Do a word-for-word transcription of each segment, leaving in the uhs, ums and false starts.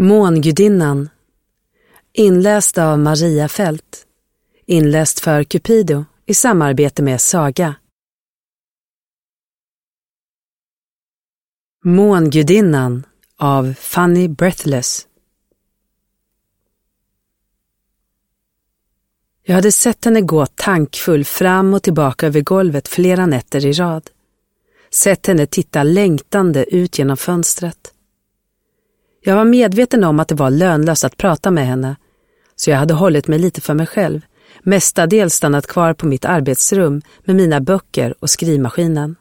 Mångudinnan. Inläst av Maria Fält. Inläst för Cupido i samarbete med Saga. Mångudinnan av Fanny Breathless. Jag hade sett henne gå tankfull fram och tillbaka över golvet flera nätter i rad. Sett henne titta längtande ut genom fönstret. Jag var medveten om att det var lönlöst att prata med henne, så jag hade hållit mig lite för mig själv, mestadels stannat kvar på mitt arbetsrum med mina böcker och skrivmaskinen.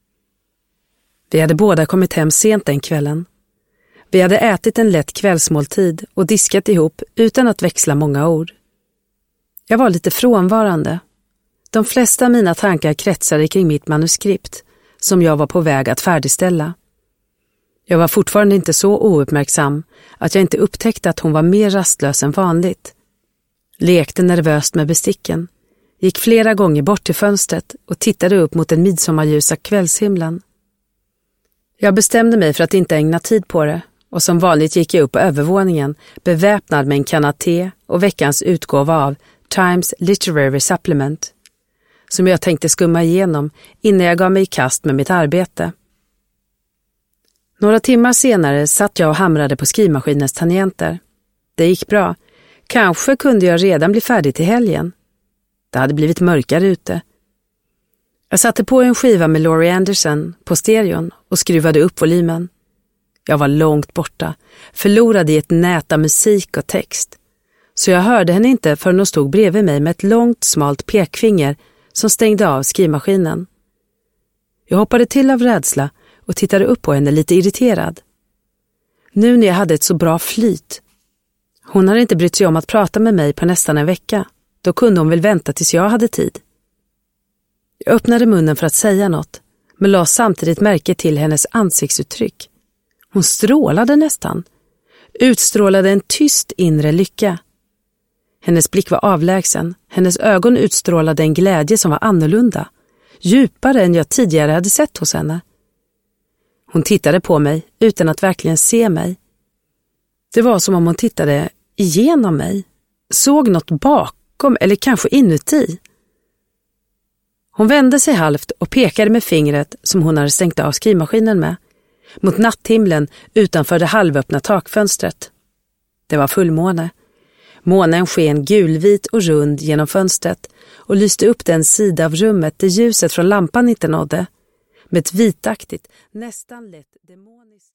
Vi hade båda kommit hem sent den kvällen. Vi hade ätit en lätt kvällsmåltid och diskat ihop utan att växla många ord. Jag var lite frånvarande. De flesta av mina tankar kretsade kring mitt manuskript, som jag var på väg att färdigställa. Jag var fortfarande inte så ouppmärksam att jag inte upptäckte att hon var mer rastlös än vanligt. Lekte nervöst med besticken, gick flera gånger bort till fönstret och tittade upp mot den midsommarljusa kvällshimlen. Jag bestämde mig för att inte ägna tid på det, och som vanligt gick jag upp på övervåningen beväpnad med en kanna te och veckans utgåva av Times Literary Supplement, som jag tänkte skumma igenom innan jag gav mig i kast med mitt arbete. Några timmar senare satt jag och hamrade på skrivmaskinens tangenter. Det gick bra. Kanske kunde jag redan bli färdig till helgen. Det hade blivit mörkare ute. Jag satte på en skiva med Laurie Anderson på stereon och skruvade upp volymen. Jag var långt borta, förlorad i ett nät av musik och text. Så jag hörde henne inte förrän hon stod bredvid mig med ett långt, smalt pekfinger som stängde av skrivmaskinen. Jag hoppade till av rädsla och tittade upp på henne lite irriterad. Nu när jag hade ett så bra flyt. Hon hade inte brytt sig om att prata med mig på nästan en vecka. Då kunde hon väl vänta tills jag hade tid. Jag öppnade munnen för att säga något, men la samtidigt märke till hennes ansiktsuttryck. Hon strålade nästan. Utstrålade en tyst inre lycka. Hennes blick var avlägsen. Hennes ögon utstrålade en glädje som var annorlunda. Djupare än jag tidigare hade sett hos henne. Hon tittade på mig utan att verkligen se mig. Det var som om hon tittade igenom mig. Såg något bakom eller kanske inuti. Hon vände sig halvt och pekade med fingret som hon hade stängt av skrivmaskinen med, mot natthimlen utanför det halvöppna takfönstret. Det var fullmåne. Månen sken gulvit och rund genom fönstret och lyste upp den sida av rummet där ljuset från lampan inte nådde, med ett vitaktigt, nästan lätt demoniskt